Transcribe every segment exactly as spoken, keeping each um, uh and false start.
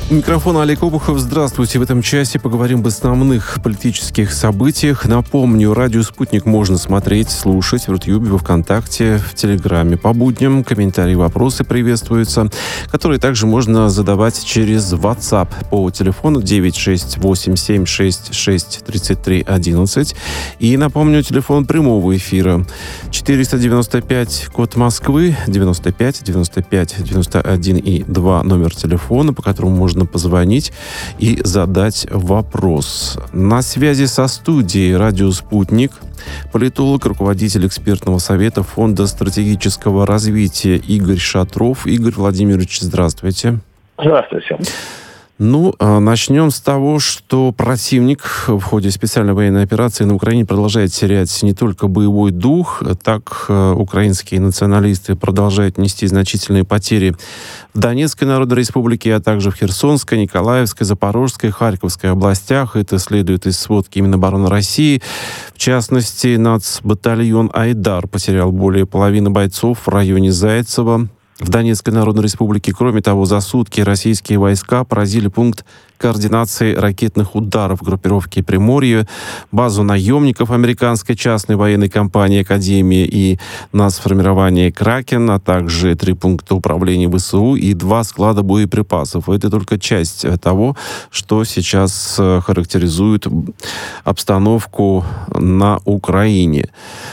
У микрофона Олег Обухов. Здравствуйте. В этом часе поговорим об основных политических событиях. Напомню, радио «Спутник» можно смотреть, слушать в Ютьюбе, во Вконтакте, в Телеграме по будням. Комментарии, вопросы приветствуются, которые также можно задавать через WhatsApp по телефону девять шесть восемь семь шесть шесть тридцать три одиннадцать. И напомню, телефон прямого эфира четыреста девяносто пять, код Москвы, девяносто пять девяносто пять девяносто один и два номер телефона, по которому можно позвонить и задать вопрос. На связи со студией «Радио Спутник» политолог, руководитель экспертного совета Фонда стратегического развития Игорь Шатров. Игорь Владимирович, здравствуйте. Здравствуйте. Ну, начнем с того, что противник в ходе специальной военной операции на Украине продолжает терять не только боевой дух, так украинские националисты продолжают нести значительные потери в Донецкой Народной Республике, а также в Херсонской, Николаевской, Запорожской, Харьковской областях. Это следует из сводки Минобороны России. В частности, нацбатальон «Айдар» потерял более половины бойцов в районе Зайцева в Донецкой Народной Республике. Кроме того, за сутки российские войска поразили пункт координации ракетных ударов группировки Приморье, базу наемников американской частной военной компании «Академия» и нацформирование «Кракен», а также три пункта управления ВСУ и два склада боеприпасов. Это только часть того, что сейчас характеризует обстановку на Украине.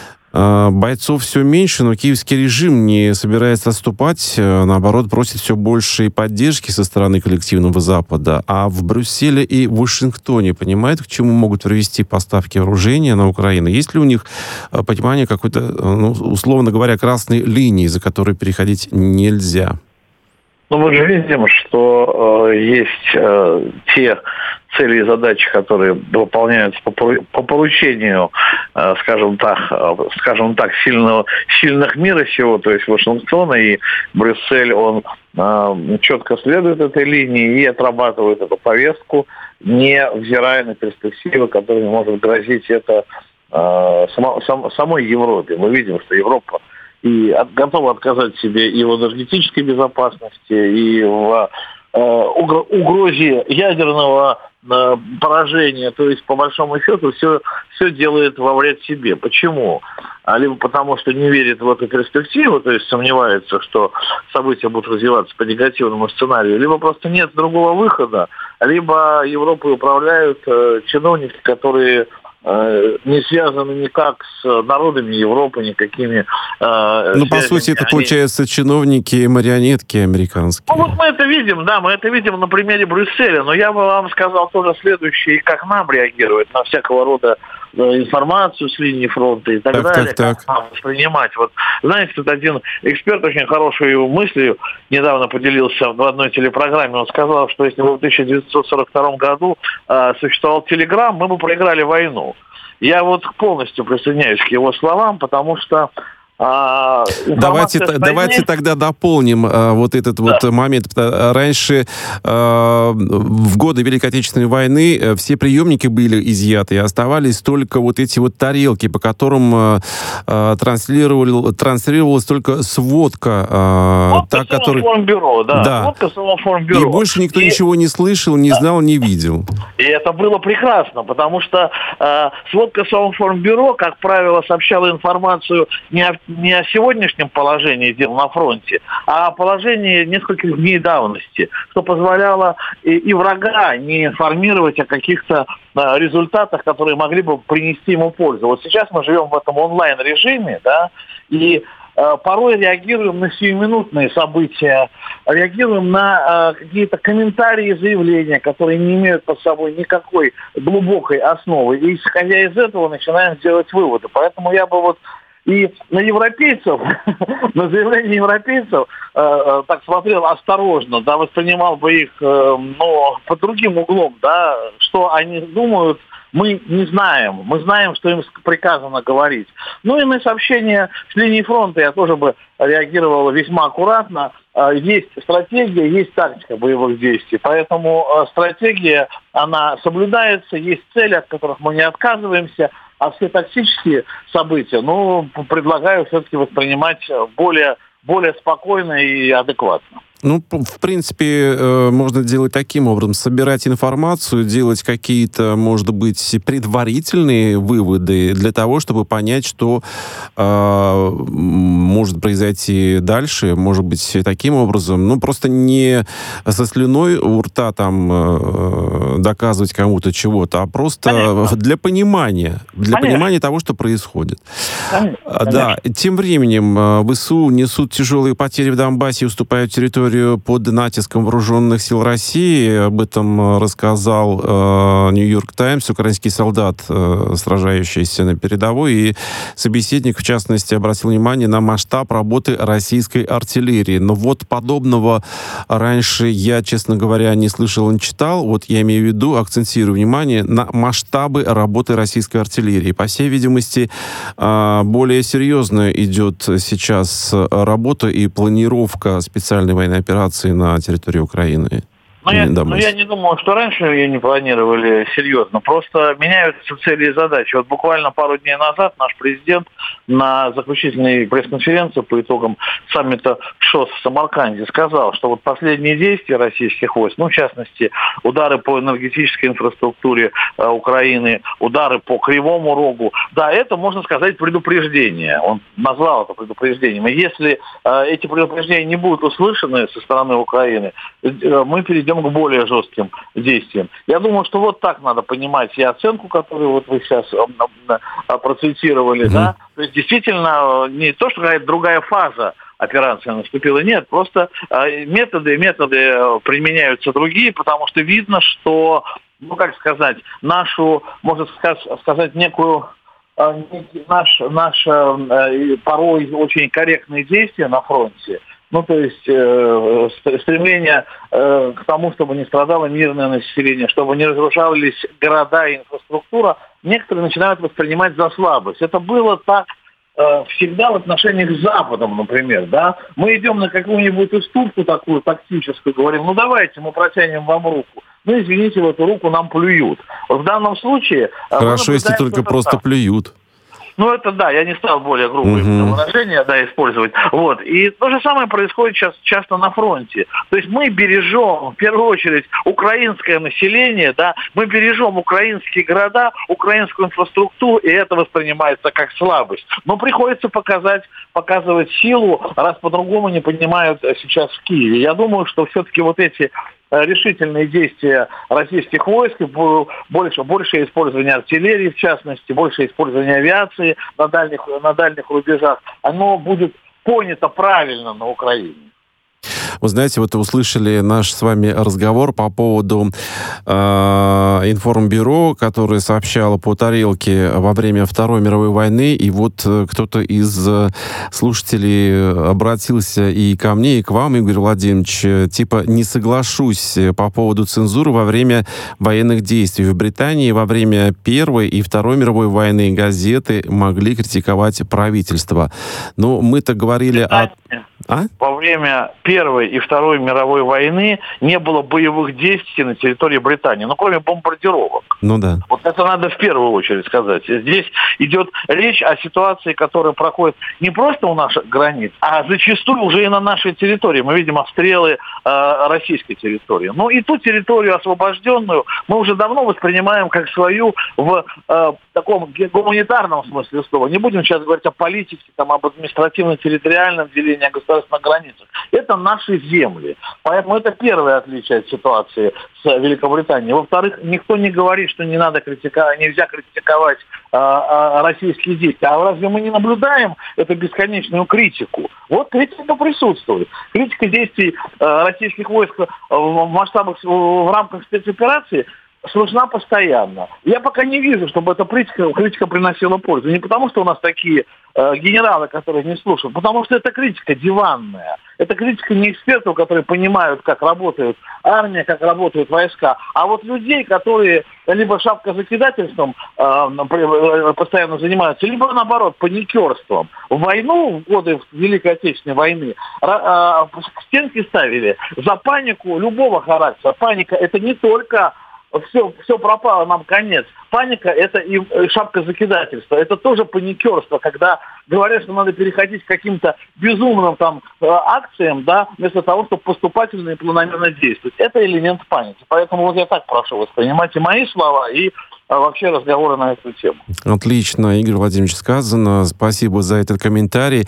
Бойцов все меньше, но киевский режим не собирается отступать. Наоборот, просит все большей поддержки со стороны коллективного Запада. А в Брюсселе и Вашингтоне понимают, к чему могут привести поставки вооружения на Украину? Есть ли у них понимание какой-то, ну, условно говоря, красной линии, за которой переходить нельзя? Ну, мы же видим, что э, есть э, те цели и задачи, которые выполняются по, по поручению, э, скажем так, э, скажем так, сильного, сильных мира сего, то есть Вашингтона, и Брюссель, он э, четко следует этой линии и отрабатывает эту повестку, не взирая на перспективы, которые может грозить это э, само, сам, самой Европе. Мы видим, что Европа и от, готова отказать себе и в энергетической безопасности, и в э, угрозе ядерного э, поражения. То есть, по большому счету, все, все делает во вред себе. Почему? А либо потому, что не верит в эту перспективу, то есть сомневается, что события будут развиваться по негативному сценарию, либо просто нет другого выхода, либо Европой управляют э, чиновники, которые не связаны никак с народами Европы, никакими... Э, ну, по сути, это, они... получается, чиновники и марионетки американские. Ну, вот мы это видим, да, мы это видим на примере Брюсселя, но я бы вам сказал тоже следующее, как нам реагировать на всякого рода информацию с линии фронта и так, так далее, так, как нам воспринимать. Вот, знаете, тут один эксперт очень хорошей мыслью недавно поделился в одной телепрограмме. Он сказал, что если бы в тысяча девятьсот сорок втором году э, существовал Телеграм, мы бы проиграли войну. Я вот полностью присоединяюсь к его словам, потому что А, давайте, давайте тогда дополним а, вот этот да. вот момент. Раньше, а, в годы Великой Отечественной войны, все приемники были изъяты, и оставались только вот эти вот тарелки, по которым а, транслировали, транслировалась только сводка. А, сводка та, который... Совинформбюро, да. да. Сводка Совинформбюро. И больше никто и... ничего не слышал, не да. знал, не видел. И это было прекрасно, потому что э, сводка Совинформбюро, как правило, сообщала информацию не о не о сегодняшнем положении дел на фронте, а о положении нескольких дней давности, что позволяло и, и врага не информировать о каких-то а, результатах, которые могли бы принести ему пользу. Вот сейчас мы живем в этом онлайн-режиме, да, и а, порой реагируем на сиюминутные события, реагируем на а, какие-то комментарии и заявления, которые не имеют под собой никакой глубокой основы. И, исходя из этого, начинаем делать выводы. Поэтому я бы вот и на европейцев, на заявления европейцев, э, э, так смотрел осторожно, да, воспринимал бы их, э, но под другим углом, да, что они думают, мы не знаем. Мы знаем, что им приказано говорить. Ну и на сообщения с линии фронта я тоже бы реагировал весьма аккуратно. Есть стратегия, есть тактика боевых действий. Поэтому стратегия, она соблюдается, есть цели, от которых мы не отказываемся. А все тактические события, ну, предлагаю все-таки воспринимать более, более спокойно и адекватно. Ну, в принципе, можно делать таким образом. Собирать информацию, делать какие-то, может быть, предварительные выводы для того, чтобы понять, что э, может произойти дальше. Может быть, таким образом. Ну, просто не со слюной у рта там э, доказывать кому-то чего-то, а просто Конечно. для понимания. Для Конечно. понимания того, что происходит. Конечно. Да. Тем временем ВСУ несут тяжелые потери в Донбассе и уступают территорию под натиском вооруженных сил России. Об этом рассказал э, Нью-Йорк Таймс, украинский солдат, э, сражающийся на передовой. И собеседник, в частности, обратил внимание на масштаб работы российской артиллерии. Но вот подобного раньше я, честно говоря, не слышал, не читал. Вот я имею в виду, акцентирую внимание на масштабы работы российской артиллерии. По всей видимости, э, более серьезно идет сейчас работа и планировка специальной военной операции на территории Украины. Но я, но я не думал, что раньше ее не планировали серьезно. Просто меняются цели и задачи. Вот буквально пару дней назад наш президент на заключительной пресс-конференции по итогам саммита ШОС в Самарканде сказал, что вот последние действия российских войск, ну, в частности, удары по энергетической инфраструктуре э, Украины, удары по Кривому Рогу, да, это, можно сказать, предупреждение. Он назвал это предупреждением. И если э, эти предупреждения не будут услышаны со стороны Украины, э, мы перейдем к более жестким действиям. Я думаю, что вот так надо понимать и оценку, которую вот вы сейчас процитировали, mm-hmm. да, то есть действительно не то, что какая-то другая фаза операции наступила, нет, просто методы, методы применяются другие, потому что видно, что, ну как сказать, нашу, можно сказать, некую наш, наш порой очень корректные действия на фронте. Ну, то есть э, стремление э, к тому, чтобы не страдало мирное население, чтобы не разрушались города и инфраструктура, некоторые начинают воспринимать за слабость. Это было так э, всегда в отношениях с Западом, например, да. Мы идем на какую-нибудь уступку такую тактическую, говорим, ну давайте мы протянем вам руку. Ну, извините, в эту руку нам плюют. Вот в данном случае... Хорошо, если только просто так. плюют. Ну, это да, я не стал более грубые uh-huh. выражения, да, использовать. Вот. И то же самое происходит сейчас часто на фронте. То есть мы бережем, в первую очередь, украинское население, да, мы бережем украинские города, украинскую инфраструктуру, и это воспринимается как слабость. Но приходится показать, показывать силу, раз по-другому не понимают сейчас в Киеве. Я думаю, что все-таки вот эти решительные действия российских войск, больше, больше использования артиллерии, в частности, больше использования авиации на дальних, на дальних рубежах, оно будет понято правильно на Украине. Вы знаете, вот услышали наш с вами разговор по поводу э, информбюро, которое сообщало по тарелке во время Второй мировой войны, и вот кто-то из слушателей обратился и ко мне, и к вам, Игорь Владимирович, типа не соглашусь по поводу цензуры во время военных действий. В Британии во время Первой и Второй мировой войны газеты могли критиковать правительство. Но мы-то говорили о... А? Во время Первой и Второй мировой войны не было боевых действий на территории Британии, ну, кроме бомбардировок. Ну да. Вот это надо в первую очередь сказать. Здесь идет речь о ситуации, которая проходит не просто у наших границ, а зачастую уже и на нашей территории. Мы видим обстрелы э, российской территории. Ну и ту территорию освобожденную мы уже давно воспринимаем как свою в э, таком гуманитарном смысле слова. Не будем сейчас говорить о политике, там, об административно-территориальном делении, о государственных границах. Это наши земли. Поэтому это первое отличие от ситуации с Великобританией. Во-вторых, никто не говорит, что не надо критиковать, нельзя критиковать э, э, российские действия. А разве мы не наблюдаем эту бесконечную критику? Вот критика присутствует. Критика действий э, российских войск в масштабах, в рамках спецоперации слышна постоянно. Я пока не вижу, чтобы эта критика, критика приносила пользу. Не потому, что у нас такие э, генералы, которые не слушают, потому что это критика диванная. Это критика не экспертов, которые понимают, как работает армия, как работают войска, а вот людей, которые либо шапкозакидательством э, постоянно занимаются, либо, наоборот, паникерством. В войну, в годы Великой Отечественной войны, э, э, стенки ставили за панику любого характера. Паника – это не только все, все пропало, нам конец. Паника – это и шапка закидательства. Это тоже паникерство, когда говорят, что надо переходить к каким-то безумным там акциям, да, вместо того, чтобы поступательно и планомерно действовать. Это элемент паники. Поэтому вот я так прошу воспринимать и мои слова, и а вообще разговоры на эту тему. Отлично, Игорь Владимирович, сказано. Спасибо за этот комментарий.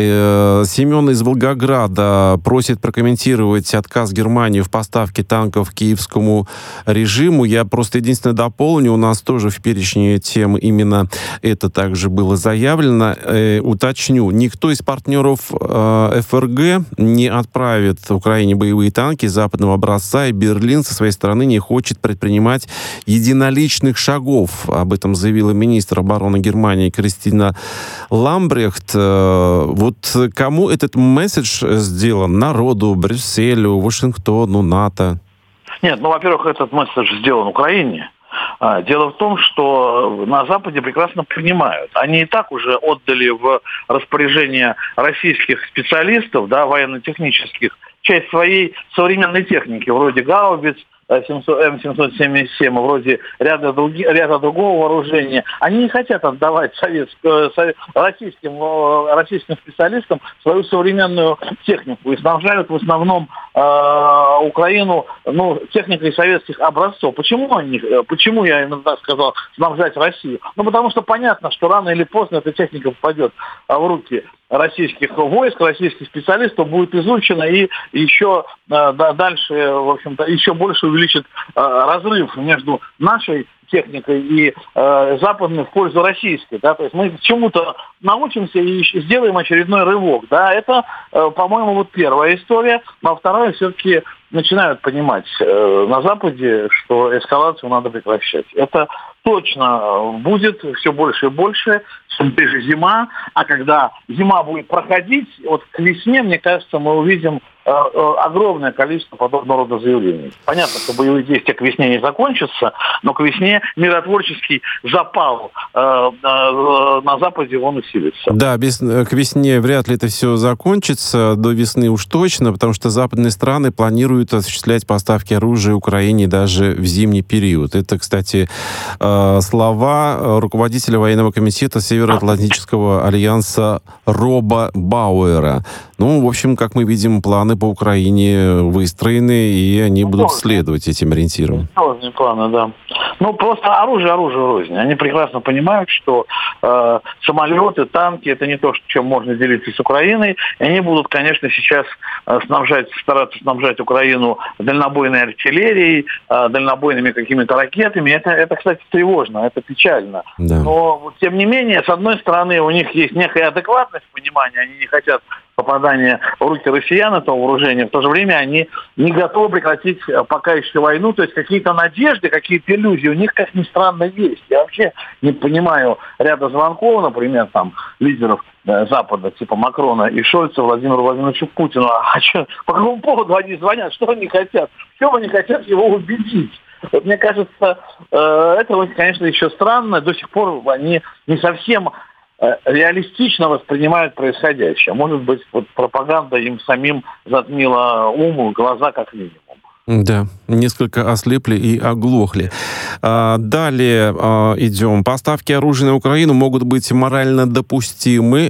Семен из Волгограда просит прокомментировать отказ Германии в поставке танков киевскому режиму. Я просто единственное дополню, у нас тоже в перечне тем именно это также было заявлено. Э, уточню, никто из партнеров э, ФРГ не отправит Украине боевые танки западного образца, и Берлин со своей стороны не хочет предпринимать единоличных шагов. Об этом заявила министр обороны Германии Кристина Ламбрехт. Вот кому этот месседж сделан? Народу, Брюсселю, Вашингтону, НАТО? Нет, ну, во-первых, этот месседж сделан Украине. Дело в том, что на Западе прекрасно понимают. Они и так уже отдали в распоряжение российских специалистов, да, военно-технических, часть своей современной техники, вроде гаубиц, эм семьсот семьдесят семь, вроде ряда, други, ряда другого вооружения. Они не хотят отдавать советскую, российским, российским специалистам свою современную технику и снабжают в основном э, Украину ну, техникой советских образцов. Почему они, почему я иногда сказал снабжать Россию? Ну, потому что понятно, что рано или поздно эта техника попадет в руки российских войск, российских специалистов, будет изучена и еще э, да, дальше, в общем-то, еще больше увеличит э, разрыв между нашей техникой и э, западной в пользу российской. Да? То есть мы чему-то научимся и сделаем очередной рывок. Да? Это, э, по-моему, вот первая история. А вторая, все-таки начинают понимать э, на Западе, что эскалацию надо прекращать. Это точно будет все больше и больше, чем ближе зима, а когда зима будет проходить, вот к весне, мне кажется, мы увидим э, э, огромное количество подобного рода заявлений. Понятно, что боевые действия к весне не закончатся, но к весне миротворческий запал э, э, на Западе, он усилится. Да, без, к весне вряд ли это все закончится, до весны уж точно, потому что западные страны планируют осуществлять поставки оружия Украине даже в зимний период. Это, кстати, э, слова руководителя военного комитета Североатлантического альянса Роба Бауэра. Ну, в общем, как мы видим, планы по Украине выстроены, и они ну, будут следовать этим ориентирам. Сложные планы, да. Ну, просто оружие, оружие рознь. Они прекрасно понимают, что э, самолеты, танки — это не то, чем можно делиться с Украиной. И они будут, конечно, сейчас э, снабжать, стараться снабжать Украину дальнобойной артиллерией, э, дальнобойными какими-то ракетами. Это, это, кстати, тревожно, это печально. Да. Но, тем не менее, с одной стороны, у них есть некая адекватность понимания, они не хотят попадания в руки россиян этого вооружения, в то же время они не готовы прекратить пока еще войну, то есть какие-то надежды, какие-то иллюзии у них, как ни странно, есть. Я вообще не понимаю ряда звонков, например, там, лидеров Запада, типа Макрона и Шольца, Владимиру Владимировичу Путину. А что, по какому поводу они звонят? Что они хотят? В чем они хотят его убедить? Вот, мне кажется, это, конечно, еще странно. До сих пор они не совсем реалистично воспринимают происходящее. Может быть, вот пропаганда им самим затмила ум, глаза как минимум. Да, несколько ослепли и оглохли. А, далее а, идем. Поставки оружия на Украину могут быть морально допустимы.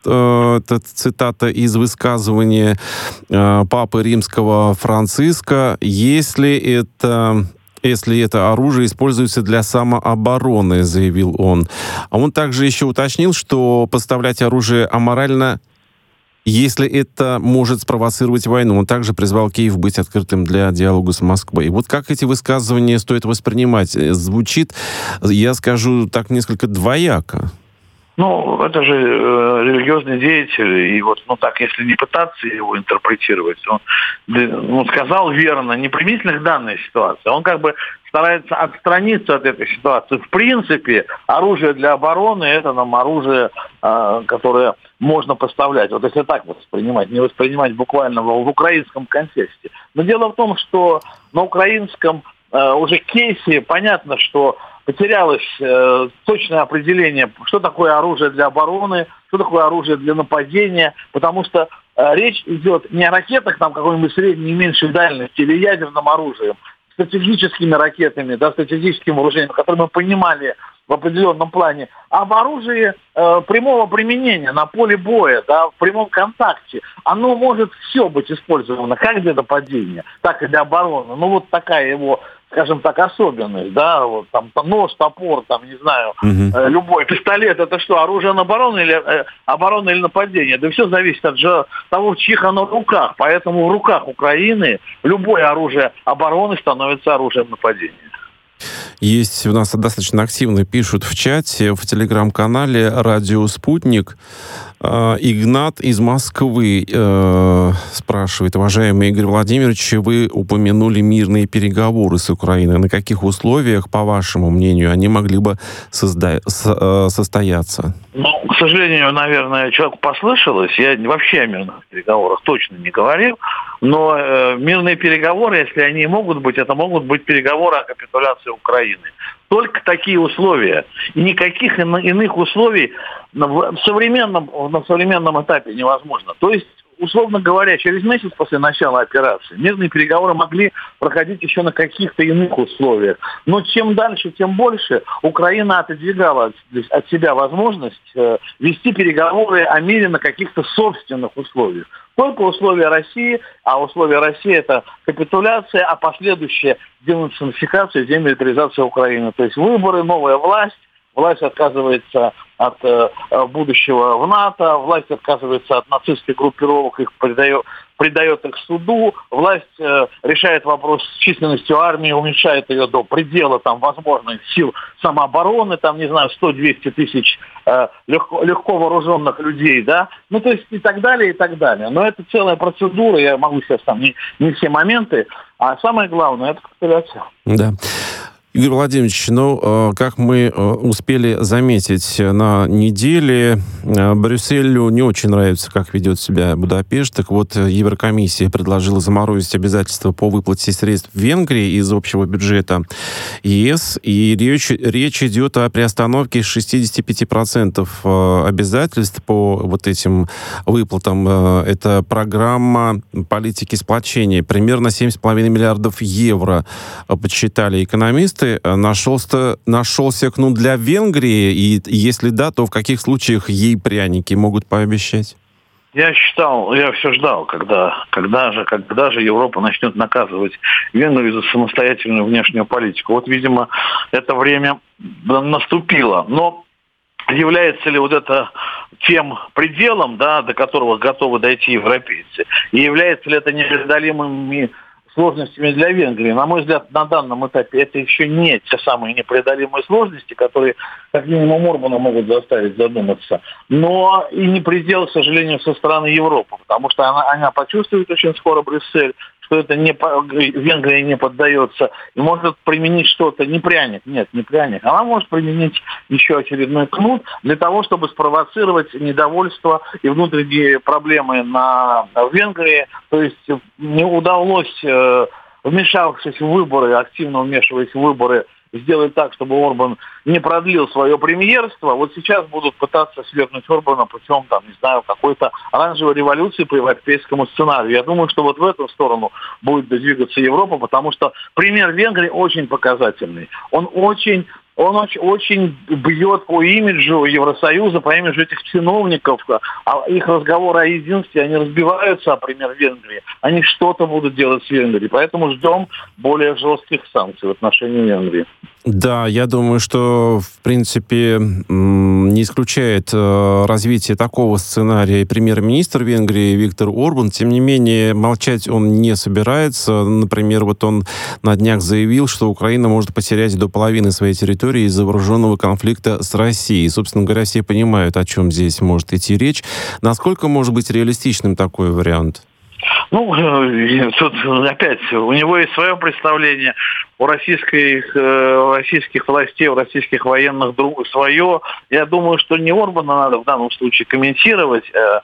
Это цитата из высказывания а, Папы Римского Франциска. Если это... если это оружие используется для самообороны, заявил он. А он также еще уточнил, что поставлять оружие аморально, если это может спровоцировать войну. Он также призвал Киев быть открытым для диалога с Москвой. И вот как эти высказывания стоит воспринимать? Звучит, я скажу так, несколько двояко. Ну, это же э, религиозный деятель, и вот, ну так, если не пытаться его интерпретировать, он, он сказал верно, не применительно к данной ситуации, он как бы старается отстраниться от этой ситуации. В принципе, оружие для обороны — это нам оружие, э, которое можно поставлять. Вот если так воспринимать, не воспринимать буквально в, в украинском контексте. Но дело в том, что на украинском э, уже кейсе понятно, что потерялось э, точное определение, что такое оружие для обороны, что такое оружие для нападения, потому что э, речь идет не о ракетах там какой-нибудь средней и меньшей дальности или ядерном оружии. стратегическими ракетами, да, стратегическим вооружением, которые мы понимали в определенном плане, а в оружии э, прямого применения на поле боя, да, в прямом контакте, оно может все быть использовано как для нападения, так и для обороны. Ну вот такая его, скажем так, особенность, да, вот там, там нож, топор, там, не знаю, uh-huh. э, любой пистолет, это что, оружие на оборону или э, оборона или нападение? Да все зависит от же, того, в чьих оно в руках. Поэтому в руках Украины любое оружие обороны становится оружием нападения. Есть у нас достаточно активно пишут в чате, в телеграм-канале «Радио Спутник». Игнат из Москвы э, спрашивает: уважаемый Игорь Владимирович, вы упомянули мирные переговоры с Украиной. На каких условиях, по вашему мнению, они могли бы созда- со- состояться? Ну, к сожалению, наверное, человеку послышалось. Я вообще о мирных переговорах точно не говорил. Но э, мирные переговоры, если они могут быть, это могут быть переговоры о капитуляции Украины. Только такие условия. И никаких иных условий в современном, на современном этапе невозможно. То есть, условно говоря, через месяц после начала операции мирные переговоры могли проходить еще на каких-то иных условиях. Но чем дальше, тем больше Украина отодвигала от, от себя возможность э, вести переговоры о мире на каких-то собственных условиях. Только условия России, а условия России — это капитуляция, а последующая денацификация, демилитаризация Украины. То есть выборы, новая власть, власть отказывается от э, будущего в НАТО, власть отказывается от нацистских группировок, их предает, предает их суду, власть э, решает вопрос с численностью армии, уменьшает ее до предела там возможных сил самообороны, там, не знаю, сто-двести тысяч э, легко, легко вооруженных людей, да, ну, то есть и так далее, и так далее. Но это целая процедура, я могу сейчас там не, не все моменты, а самое главное — это капитуляция. Да. Игорь Владимирович, ну, как мы успели заметить на неделе, Брюсселю не очень нравится, как ведет себя Будапешт. Так вот, Еврокомиссия предложила заморозить обязательства по выплате средств в Венгрии из общего бюджета ЕС. И речь, речь идет о приостановке шестьдесят пять процентов обязательств по вот этим выплатам. Это программа политики сплочения. Примерно семь с половиной миллиардов евро, подсчитали экономисты. Нашелся, нашелся кнут для Венгрии, и если да, то в каких случаях ей пряники могут пообещать? Я считал, я все ждал, когда, когда же, когда же Европа начнет наказывать Венгрию за самостоятельную внешнюю политику. Вот, видимо, это время наступило. Но является ли вот это тем пределом, да, до которого готовы дойти европейцы, и является ли это непреодолимыми сложностями для Венгрии? На мой взгляд, на данном этапе это еще не те самые непреодолимые сложности, которые, как минимум, Орбана могут заставить задуматься. Но и не предел, к сожалению, со стороны Европы, потому что она, она почувствует очень скоро Брюссель, что это не, Венгрия не поддается, и может применить что-то, не пряник, нет, не пряник, она может применить еще очередной кнут для того, чтобы спровоцировать недовольство и внутренние проблемы на, в Венгрии. То есть не удалось, э, вмешавшись в выборы, активно вмешиваясь в выборы, сделать так, чтобы Орбан не продлил свое премьерство. Вот сейчас будут пытаться свергнуть Орбана путем, там, не знаю, какой-то оранжевой революции по европейскому сценарию. Я думаю, что вот в эту сторону будет двигаться Европа, потому что пример Венгрии очень показательный. Он очень... Он очень, очень бьет по имиджу Евросоюза, по имиджу этих чиновников. А их разговоры о единстве, они разбиваются, например, в Венгрии. Они что-то будут делать с Венгрией. Поэтому ждем более жестких санкций в отношении Венгрии. Да, я думаю, что, в принципе, не исключает развитие такого сценария и премьер-министр Венгрии Виктор Орбан. Тем не менее, молчать он не собирается. Например, вот он на днях заявил, что Украина может потерять до половины своей территории из-за вооруженного конфликта с Россией. Собственно говоря, все понимают, о чем здесь может идти речь. Насколько может быть реалистичным такой вариант? Ну, тут опять, у него есть свое представление, у российских, у российских властей, у российских военных друг свое. Я думаю, что не Орбана надо в данном случае комментировать.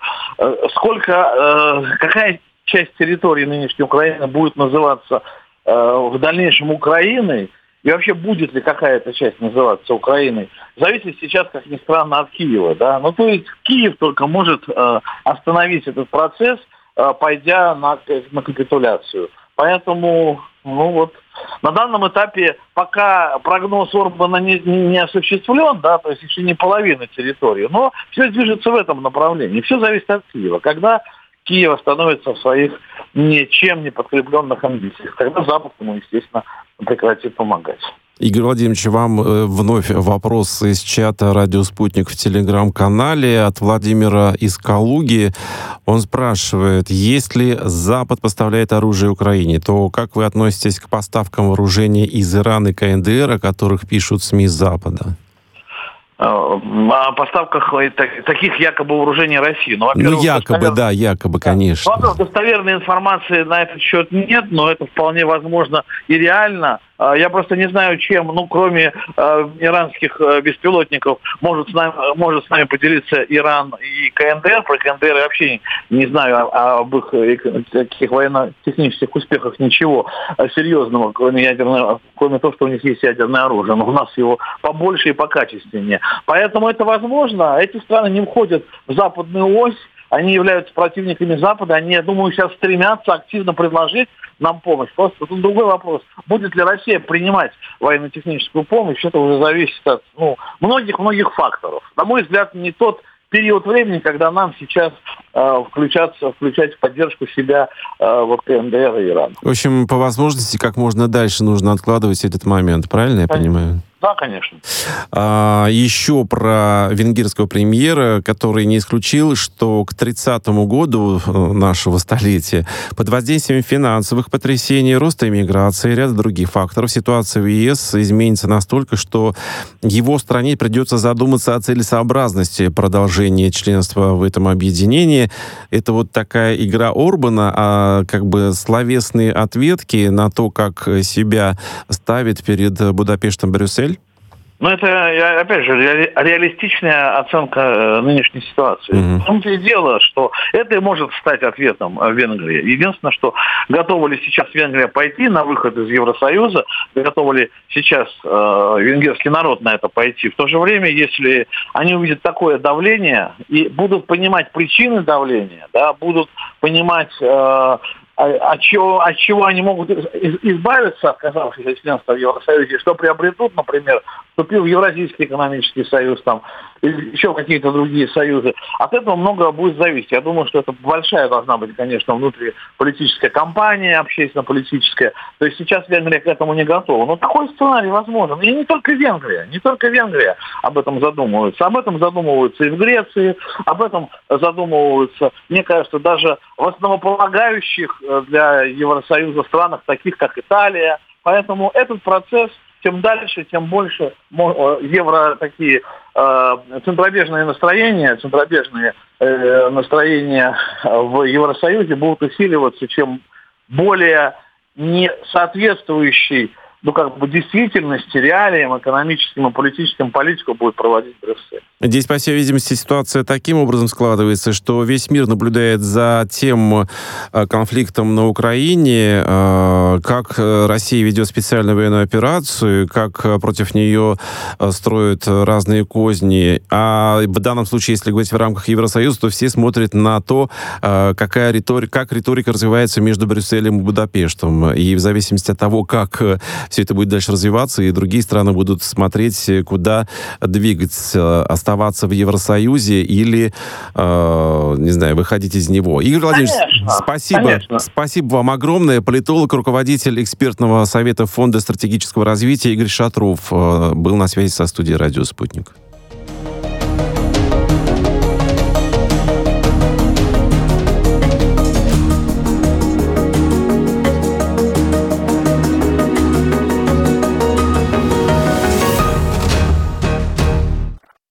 Сколько, какая часть территории нынешней Украины будет называться в дальнейшем Украиной, и вообще будет ли какая-то часть называться Украиной, зависит сейчас, как ни странно, от Киева. Да? Ну, то есть Киев только может остановить этот процесс, пойдя на, на капитуляцию. Поэтому, ну вот, на данном этапе, пока прогноз Орбана не, не осуществлен, да, то есть еще не половина территории, но все движется в этом направлении. Все зависит от Киева. Когда Киев остановится в своих ничем не подкрепленных амбициях, тогда Запад ему, естественно, прекратит помогать. Игорь Владимирович, вам вновь вопрос из чата «Радио Спутник» в Телеграм-канале от Владимира из Калуги. Он спрашивает, если Запад поставляет оружие Украине, то как вы относитесь к поставкам вооружения из Ирана и ка эн дэ эр, о которых пишут СМИ Запада? О поставках таких якобы вооружений России. Ну, ну якобы, достовер... да, якобы, конечно. Ну, достоверной информации на этот счет нет, но это вполне возможно и реально. Я просто не знаю, чем, ну, кроме э, иранских э, беспилотников, может с, нами, может с нами поделиться Иран и ка эн дэ эр. Про ка эн дэ эр я вообще не, не знаю об их таких военно-технических успехах ничего серьезного, кроме ядерного, кроме того, что у них есть ядерное оружие. Но у нас его побольше и покачественнее. Поэтому это возможно. Эти страны не входят в западную ось. Они являются противниками Запада. Они, я думаю, сейчас стремятся активно предложить нам помощь. Просто тут другой вопрос. Будет ли Россия принимать военно-техническую помощь, это уже зависит от ну, многих-многих факторов. На мой взгляд, не тот период времени, когда нам сейчас э, включаться, включать в поддержку себя э, вот ка эн дэ эр и Иран. В общем, по возможности, как можно дальше нужно откладывать этот момент. Правильно я Конечно. понимаю? Да, конечно. А, еще про венгерского премьера, который не исключил, что к тридцатому году нашего столетия под воздействием финансовых потрясений, роста иммиграции и ряда других факторов ситуация в е эс изменится настолько, что его стране придется задуматься о целесообразности продолжения членства в этом объединении. Это вот такая игра Орбана, а как бы словесные ответки на то, как себя ставит перед Будапештом Брюссель. Ну, это, опять же, реалистичная оценка нынешней ситуации. Mm-hmm. В том-то и дело, что это и может стать ответом в Венгрии. Единственное, что готова ли сейчас Венгрия пойти на выход из Евросоюза, готова ли сейчас э, венгерский народ на это пойти. В то же время, если они увидят такое давление и будут понимать причины давления, да, будут понимать... Э, От чего, от чего они могут избавиться, отказавшись от членства в Евросоюзе, что приобретут, например, вступил в Евразийский экономический союз, там, или еще какие-то другие союзы. От этого многое будет зависеть. Я думаю, что это большая должна быть, конечно, внутриполитическая кампания, общественно-политическая. То есть сейчас Венгрия к этому не готова. Но такой сценарий возможен. И не только Венгрия, не только Венгрия об этом задумывается. Об этом задумываются и в Греции, об этом задумываются, мне кажется, даже в основополагающих для Евросоюза странах, таких как Италия. Поэтому этот процесс, чем дальше, тем больше евро такие э, центробежные настроения, центробежные э, настроения в Евросоюзе будут усиливаться, чем более не соответствующий ну, как бы действительности, реалиям, экономическим и политическим политику будет проводить Брюссель. Здесь, по всей видимости, ситуация таким образом складывается, что весь мир наблюдает за тем конфликтом на Украине, как Россия ведет специальную военную операцию, как против нее строят разные козни. А в данном случае, если говорить в рамках Евросоюза, то все смотрят на то, какая риторика, как риторика развивается между Брюсселем и Будапештом. И в зависимости от того, как все это будет дальше развиваться, и другие страны будут смотреть, куда двигаться, оставаться в Евросоюзе или, э, не знаю, выходить из него. Игорь Владимирович, конечно, спасибо. Конечно. Спасибо вам огромное. Политолог, руководитель экспертного совета Фонда стратегического развития Игорь Шатров был на связи со студией «Радио Спутник».